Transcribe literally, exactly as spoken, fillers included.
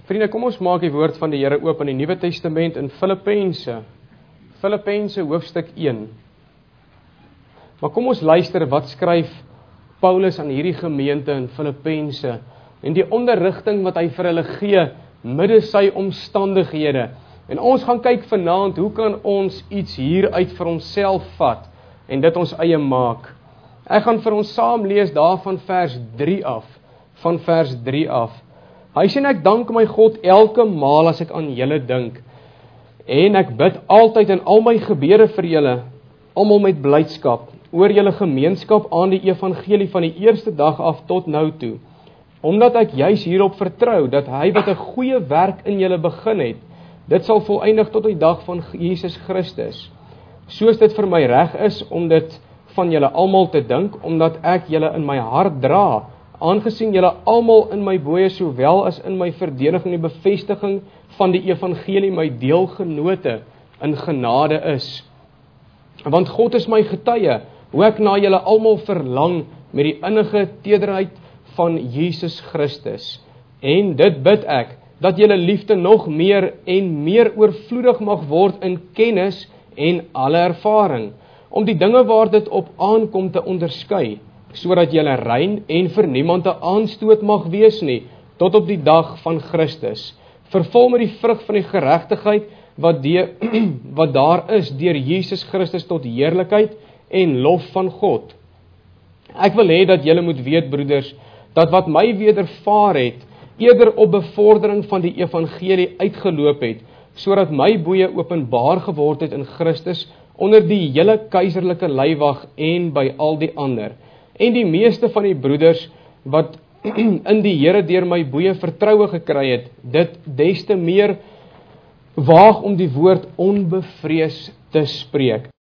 Vriende, kom ons maak die woord van die Here oop in die Nuwe Testament in Filippense. Filippense hoofstuk een. Maar kom ons luister, wat skryf Paulus aan hierdie gemeente in Filippense, en die onderrigting wat hy vir hulle gee, midde sy omstandighede. En ons gaan kyk vanaand, hoe kan ons iets hieruit vir onsself vat, en dit ons eie maak. Ek gaan vir ons saam lees daar van vers drie af, van vers drie af. Hy sê, ek dank my God elke maal as ek aan julle dink, en ek bid altyd in al my gebede vir julle, almal met blydskap, oor julle gemeenskap aan die evangelie van die eerste dag af tot nou toe, omdat ek juis hierop vertrou, dat hy wat 'n goeie werk in julle begin het, dit sal volëindig tot die dag van Jesus Christus, soos dit vir my reg is, om dit van julle almal te dink, omdat ek julle in my hart dra, aangesien julle almal in my boeye, sowel as in my verdediging en die bevestiging van die evangelie, my deelgenote in genade is. Want God is my getuie, hoe ek na julle almal verlang, met die innige tederheid van Jesus Christus. En dit bid ek, dat julle liefde nog meer en meer oorvloedig mag word in kennis en alle ervaring, om die dinge waar dit op aankom te onderskei, sodat julle rein en vir niemand 'n aanstoot mag wees nie, tot op die dag van Christus, vervul met die vrug van die geregtigheid, wat, die, wat daar is, deur Jesus Christus tot heerlikheid en lof van God. Ek wil hê dat julle moet weet, broeders, dat wat my wedervaar het, eerder op bevordering van die evangelie uitgeloop het, sodat my boeye openbaar geword het in Christus, onder die hele keiserlike leiwag en by al die ander. En die meeste van die broeders, wat in die Here deur my boeye vertroue gekry het, dit des te meer waag om die woord onbevrees te spreek.